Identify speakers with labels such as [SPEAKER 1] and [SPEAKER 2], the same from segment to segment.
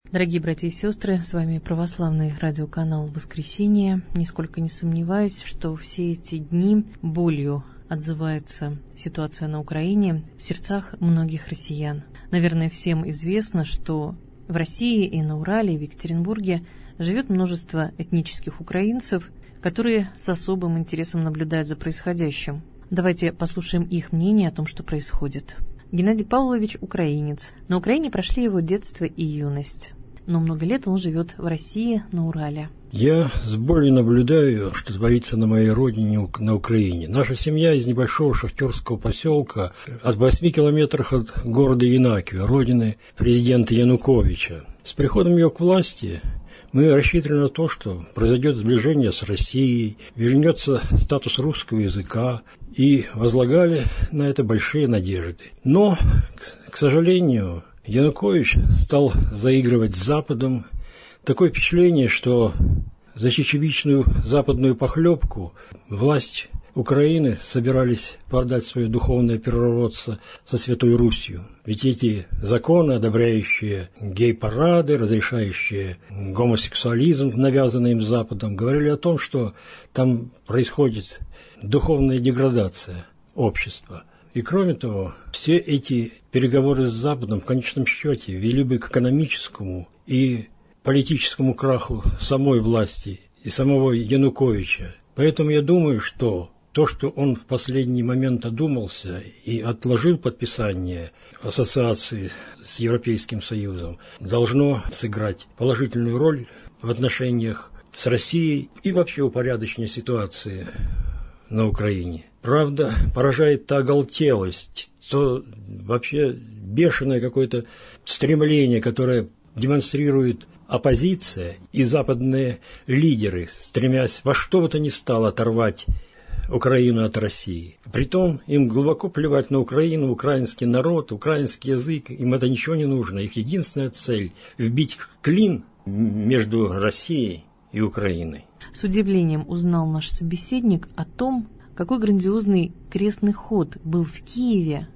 [SPEAKER 1] Дорогие братья и сестры, с вами православный радиоканал «Воскресенье». Нисколько не сомневаюсь, что все эти дни болью отзывается ситуация на Украине в сердцах многих россиян. Наверное, всем известно, что в России и на Урале, и в Екатеринбурге живет множество этнических украинцев, которые с особым интересом наблюдают за происходящим. Давайте послушаем их мнение о том, что происходит. Геннадий Павлович – украинец. На Украине прошли его детство и юность. Но много лет он живет в России, на Урале.
[SPEAKER 2] Я с болью наблюдаю, что творится на моей родине, на Украине. Наша семья из небольшого шахтерского поселка, от 8 километров от города Янакиево, родины президента Януковича. С приходом ее к власти мы рассчитывали на то, что произойдет сближение с Россией, вернется статус русского языка, и возлагали на это большие надежды. Но, к сожалению, Янукович стал заигрывать с Западом. Такое впечатление, что за чечевичную западную похлебку власть Украины собирались продать свое духовное первородство со Святой Русью. Ведь эти законы, одобряющие гей-парады, разрешающие гомосексуализм, навязанный им Западом, говорили о том, что там происходит духовная деградация общества. И кроме того, все эти переговоры с Западом в конечном счете вели бы к экономическому и политическому краху самой власти и самого Януковича. Поэтому я думаю, что то, что он в последний момент одумался и отложил подписание ассоциации с Европейским Союзом, должно сыграть положительную роль в отношениях с Россией и вообще упорядочении ситуации на Украине. Правда, поражает та оголтелость, то вообще бешеное какое-то стремление, которое демонстрирует оппозиция и западные лидеры, стремясь во что бы то ни стало оторвать Украину от России. Притом им глубоко плевать на Украину, украинский народ, украинский язык. Им это ничего не нужно. Их единственная цель – вбить клин между Россией и Украиной.
[SPEAKER 1] С удивлением узнал наш собеседник о том, какой грандиозный крестный ход был в Киеве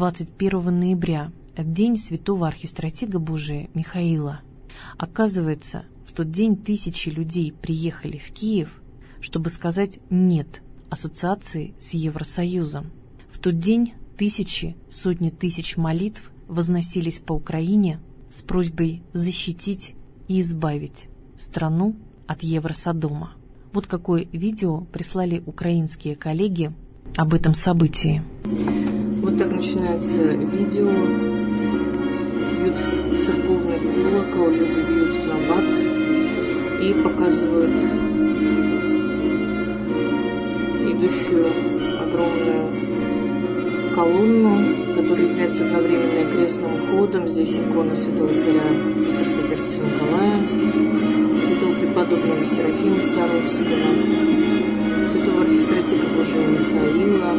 [SPEAKER 1] 21 ноября, в день святого архистратига Божия Михаила. Оказывается, в тот день тысячи людей приехали в Киев, чтобы сказать «нет» ассоциации с Евросоюзом. В тот день тысячи, сотни тысяч молитв возносились по Украине с просьбой защитить и избавить страну от Евросодома. Вот какое видео прислали украинские коллеги об этом событии.
[SPEAKER 3] Вот так начинается видео. Бьют в церковный колокол, люди бьют в набат и показывают идущую огромную колонну, которая является одновременно крестным ходом. Здесь икона святого царя Страстотерпца Николая, святого преподобного Серафима Саровского, святого архистратига Божия Михаила.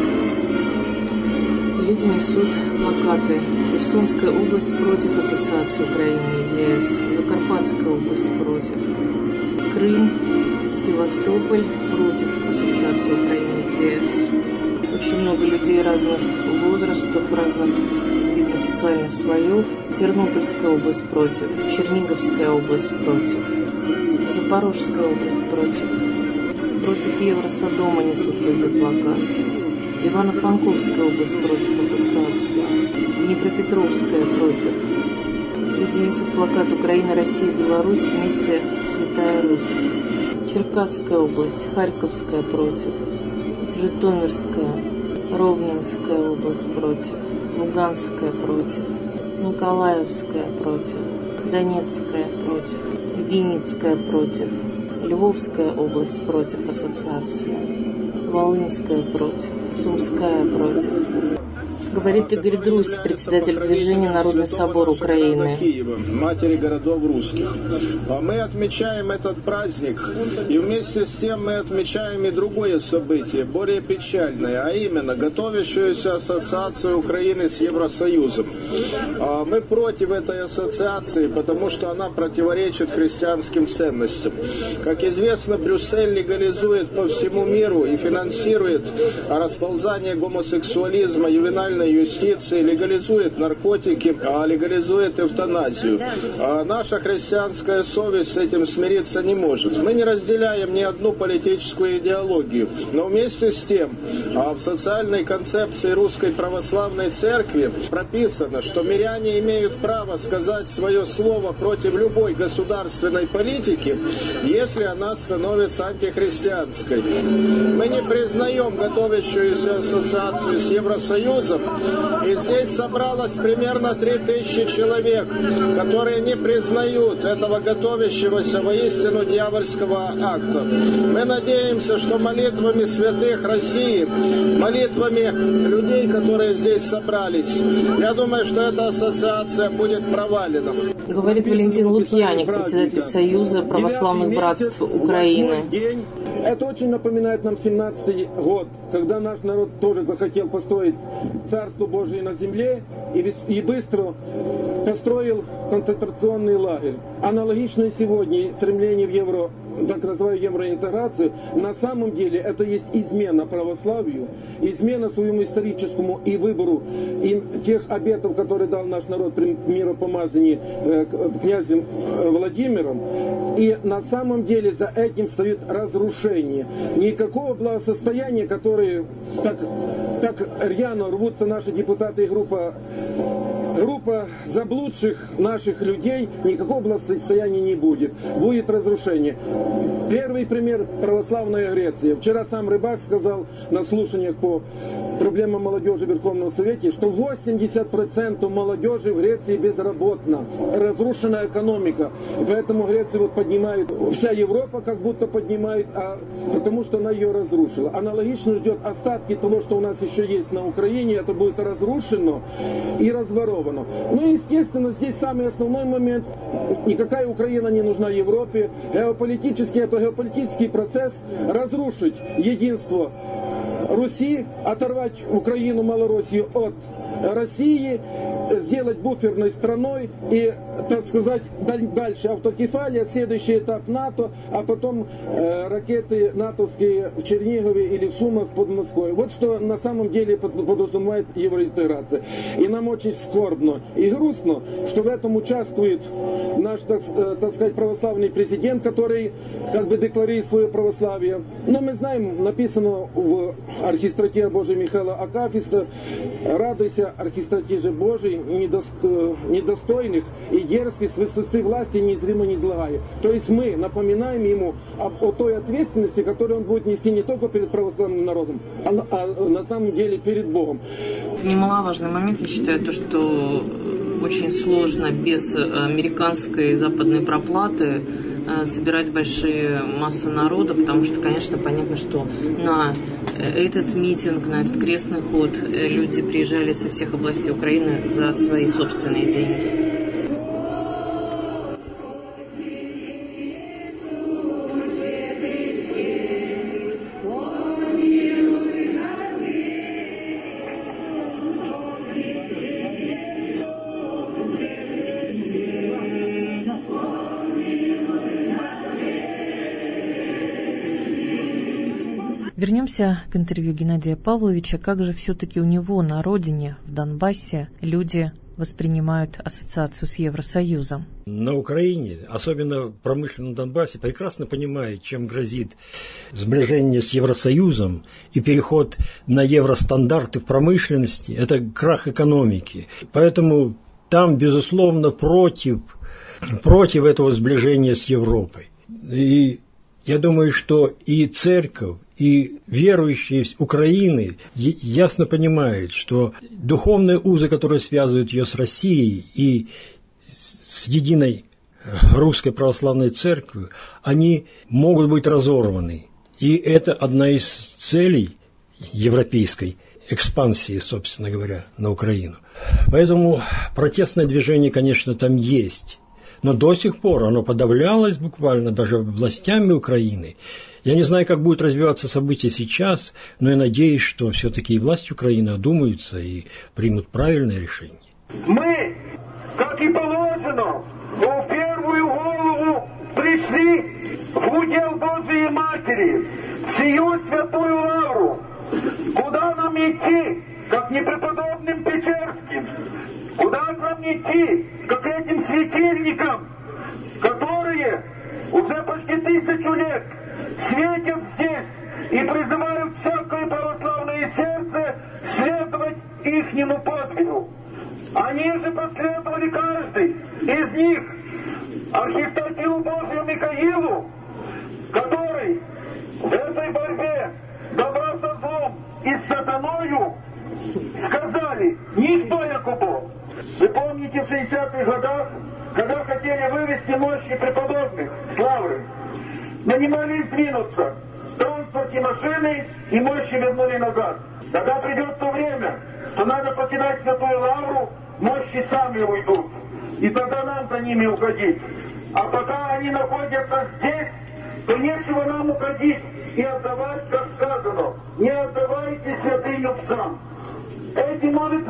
[SPEAKER 3] Люди несут плакаты. Херсонская область против ассоциации Украины и ЕС, Закарпатская область против, Крым, Севастополь против ассоциации Украины и ЕС. Очень много людей разных возрастов, разных видно социальных слоев. Тернопольская область против, Черниговская область против, Запорожская область против Евросодома несут люди плакат. Ивано-Франковская область против ассоциации, Днепропетровская против. Люди несут плакат «Украина, Россия, Беларусь, вместе Святая Русь». Черкасская область, Харьковская против, Житомирская, Ровненская область против, Луганская против, Николаевская против, Донецкая против, Винницкая против, Львовская область против ассоциации, Волынская против, Сумская против. Говорит Игорь Друзь, председатель движения «Народный собор Украины».
[SPEAKER 4] Киева, матери городов русских. Мы отмечаем этот праздник, и вместе с тем мы отмечаем и другое событие, более печальное, а именно готовящуюся ассоциацию Украины с Евросоюзом. Мы против этой ассоциации, потому что она противоречит христианским ценностям. Как известно, Брюссель легализует по всему миру и финансирует расползание гомосексуализма, ювенальной ювенальной юстиции легализует наркотики, легализует эвтаназию. Наша христианская совесть с этим смириться не может. Мы не разделяем ни одну политическую идеологию, но вместе с тем в социальной концепции Русской Православной Церкви прописано, что миряне имеют право сказать свое слово против любой государственной политики, если она становится антихристианской. Мы не признаем готовящуюся ассоциацию с Евросоюзом, и здесь собралось примерно 3000 человек, которые не признают этого готовящегося воистину дьявольского акта. Мы надеемся, что молитвами святых России, молитвами людей, которые здесь собрались, я думаю, что эта ассоциация будет провалена.
[SPEAKER 3] Говорит Валентин Лукьяник, председатель Союза православных братств Украины.
[SPEAKER 5] Это очень напоминает нам 17-й год, когда наш народ тоже захотел построить Царство Божие на земле и быстро построил концентрационный лагерь. Аналогично сегодня стремление в так называемую евроинтеграцию, на самом деле это есть измена православию, измена своему историческому и выбору и тех обетов, которые дал наш народ при миропомазании князем Владимиром. И на самом деле за этим стоит разрушение. Никакого благосостояния, которые так рьяно рвутся наши депутаты и группа заблудших наших людей, никакого благосостояния не будет. Будет разрушение. Первый пример – православная Греция. Вчера сам Рыбак сказал на слушаниях по проблемам молодежи в Верховном Совете, что 80% молодежи в Греции безработно. Разрушена экономика. Поэтому Грецию поднимает вся Европа, как будто поднимает, потому что она ее разрушила. Аналогично ждет остатки того, что у нас еще есть на Украине. Это будет разрушено и разворовано. Ну и, естественно, здесь самый основной момент. Никакая Украина не нужна Европе. Это геополитический процесс разрушить единство Руси, оторвать Украину, Малороссию от России, сделать буферной страной и, так сказать, дальше автокефалия, следующий этап НАТО, а потом ракеты натовские в Чернигове или в Сумах под Москвой. Вот что на самом деле подразумевает евроинтеграция. И нам очень скорбно и грустно, что в этом участвует наш, так сказать, православный президент, который как бы декларирует свое православие. Но мы знаем, написано в архистратиже Божия Михаила Акафиста: «Радуйся, архистратиже Божий, недостойных и дерзких с высоты власти неизримо не излагая». То есть мы напоминаем ему о той ответственности, которую он будет нести не только перед православным народом, а на самом деле перед Богом.
[SPEAKER 3] Немаловажный момент, я считаю, то, что очень сложно без американской и западной проплаты собирать большие массы народа, потому что, конечно, понятно, что на этот митинг, на этот крестный ход люди приезжали со всех областей Украины за свои собственные деньги.
[SPEAKER 1] Вернемся к интервью Геннадия Павловича. Как же все-таки у него на родине, в Донбассе, люди воспринимают ассоциацию с Евросоюзом?
[SPEAKER 2] На Украине, особенно в промышленном Донбассе, прекрасно понимают, чем грозит сближение с Евросоюзом и переход на евростандарты в промышленности. Это крах экономики. Поэтому там, безусловно, против этого сближения с Европой. И я думаю, что и церковь, и верующие Украины ясно понимают, что духовные узы, которые связывают ее с Россией и с единой русской православной церковью, они могут быть разорваны. И это одна из целей европейской экспансии, собственно говоря, на Украину. Поэтому протестное движение, конечно, там есть. Но до сих пор оно подавлялось буквально даже властями Украины. Я не знаю, как будут развиваться события сейчас, но я надеюсь, что все-таки и власти Украины одумаются и примут правильное решение.
[SPEAKER 6] Мы, как и положено, в первую голову пришли в удел Божией Матери, в сию святую лавру. Куда нам идти, как не преподобным нам идти, как этим светильникам, которые уже почти 1000 лет светят здесь и призывают всякое православное сердце следовать ихнему подвигу. Они же последовали каждый из них архистратилу Божию Михаилу, который в этой борьбе добра со злом и с сатаною сказали: «Никто, Якубо». Вы помните в 60-х годах, когда хотели вывести мощи преподобных Славы, нанимались двинуться в транспорте машины и мощи вернули назад. Когда придет то время, что надо покидать Святую Лавру, мощи сами уйдут. И тогда нам за ними уходить. А пока они находятся здесь, то нечего нам уходить и отдавать, как сказано, не отдавайте святыню псам. Эти, может,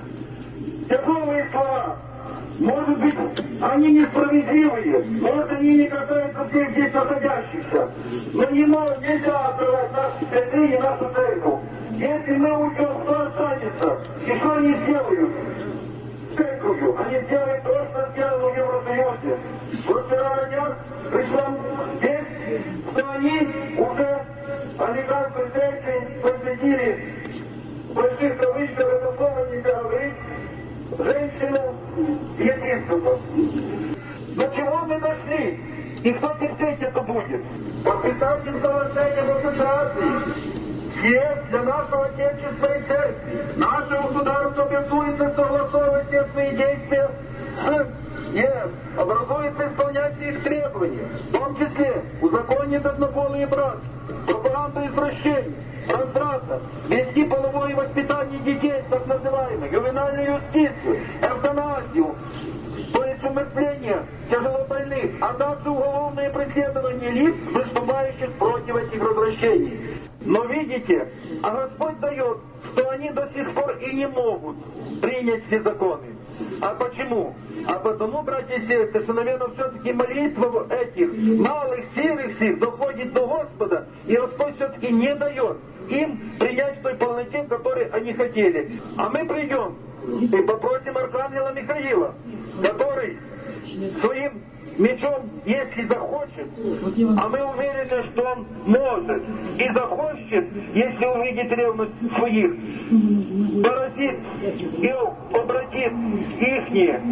[SPEAKER 6] тяжелые слова, может быть, они несправедливые, может, они не касаются всех здесь находящихся, но нельзя отдавать наши святыни, нашу церковь. Если мы уйдем, кто останется? И что они сделают? Церковью. Они сделают то, что сделано в Евросоюзе. Вот вчера на днях пришла весть, что они уже американской церкви посвятили, в больших кавычках, это слово нельзя говорить, женщину епископа. До чего мы дошли? И кто терпеть это будет? Подписатель соглашения об ассоциации. Съезд для нашего Отечества и Церкви. Наше государство обязуется согласовывать все свои действия с ЕС, образуется исполнять все их требования, в том числе узаконит однополые браки, пропаганду извращений, разврата, вести половое воспитание детей, так называемое, ювенальную юстицию, эвтаназию, то есть умертвление тяжелобольных, а также уголовное преследование лиц, выступающих против этих развращений. Но видите, а Господь дает, что они до сих пор и не могут принять все законы. А почему? А потому, братья и сестры, что, наверное, все-таки молитва этих малых, серых сил доходит до Господа, и Господь все-таки не дает им принять в той полноте, в которой они хотели. А мы придем и попросим архангела Михаила, который своим мечом, если захочет, а мы уверены, что он может и захочет, если увидит ревность своих, поразит и обратит ихние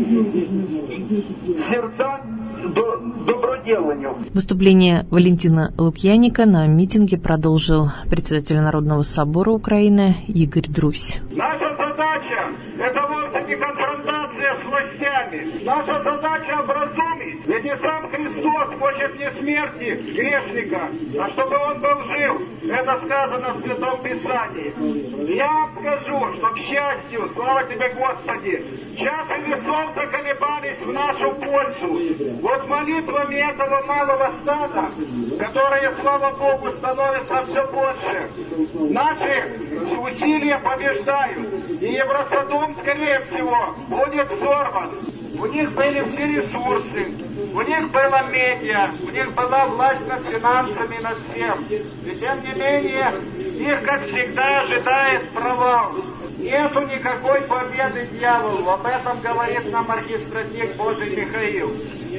[SPEAKER 6] сердца до доброделанию.
[SPEAKER 1] Выступление Валентина Лукьяника на митинге продолжил председатель Народного собора Украины Игорь Друсь.
[SPEAKER 6] Наша задача – это вовсе не конфронтация с властями. Наша задача – образумить. Ведь и сам Христос хочет не смерти грешника, а чтобы он был жив. Это сказано в Святом Писании. Я вам скажу, что, к счастью, слава тебе, Господи, чаши весов заколебались в нашу пользу. Вот молитвами этого малого стада, которые, слава Богу, становятся все больше, наши усилия побеждают. И Евросодом, скорее всего, будет сорван. У них были все ресурсы, у них была медиа, у них была власть над финансами, над всем. И тем не менее, их, как всегда, ожидает провал. Нету никакой победы дьяволу. Об этом говорит нам архистратик Божий Михаил.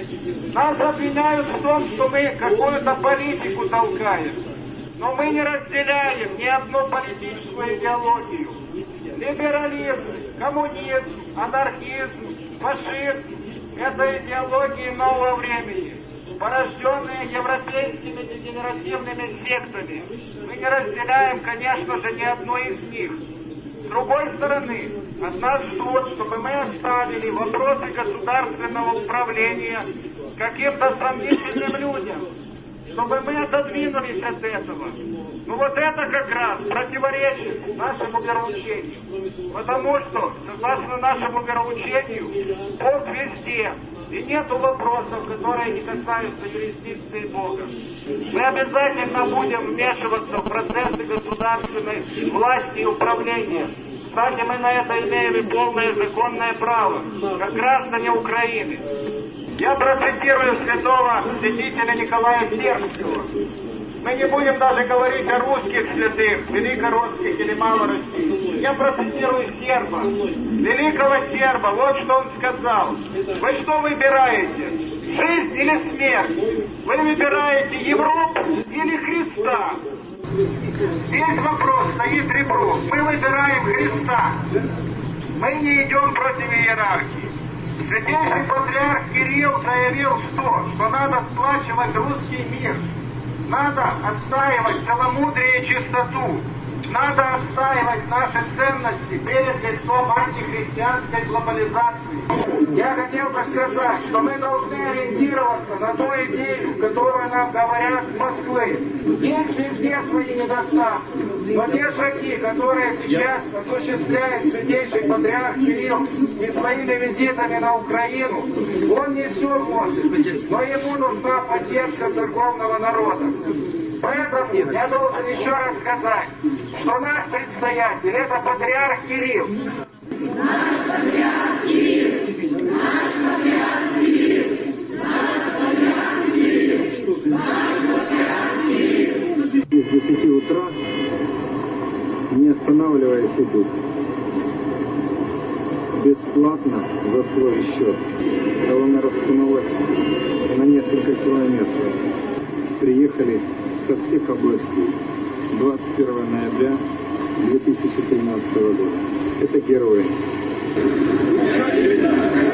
[SPEAKER 6] Нас обвиняют в том, что мы какую-то политику толкаем. Но мы не разделяем ни одну политическую идеологию. Либерализм, коммунизм, анархизм, фашизм – это идеологии нового времени, порожденные европейскими дегенеративными сектами. Мы не разделяем, конечно же, ни одну из них. С другой стороны, от нас ждут, чтобы мы оставили вопросы государственного управления каким-то сомнительным людям, чтобы мы отодвинулись от этого. Ну вот это как раз противоречит нашему вероучению. Потому что, согласно нашему вероучению, Бог везде. И нету вопросов, которые не касаются юрисдикции Бога. Мы обязательно будем вмешиваться в процессы государственной власти и управления. Кстати, мы на это имеем и полное законное право, как граждане Украины. Я процитирую святого святителя Николая Сербского. Мы не будем даже говорить о русских святых, великорусских или малороссийских. Я процитирую серба, великого серба. Вот что он сказал. Вы что выбираете? Жизнь или смерть? Вы выбираете Европу или Христа? Весь вопрос стоит ребром. Мы выбираем Христа. Мы не идем против иерархии. Святейший патриарх Кирилл заявил, что надо сплачивать русский мир. Надо отстаивать целомудрие и чистоту. Надо отстаивать наши ценности перед лицом антихристианской глобализации. Я хотел бы сказать, что мы должны ориентироваться на ту идею, которую нам говорят с Москвы. Есть везде свои недостатки, но те шаги, которые сейчас осуществляет святейший патриарх Кирилл и своими визитами на Украину, он не все может, но ему нужна поддержка церковного народа. Поэтому я должен еще раз сказать, что наш предстоятель – это патриарх Кирилл.
[SPEAKER 7] Наш патриарх Кирилл! Наш патриарх Кирилл! Наш патриарх Кирилл! Наш патриарх Кирилл!
[SPEAKER 8] С 10 утра, не останавливаясь, идут. Бесплатно за свой счет. Колонна растянулась на несколько километров. Приехали со всех областей. 21 ноября 2013 года. Это герои.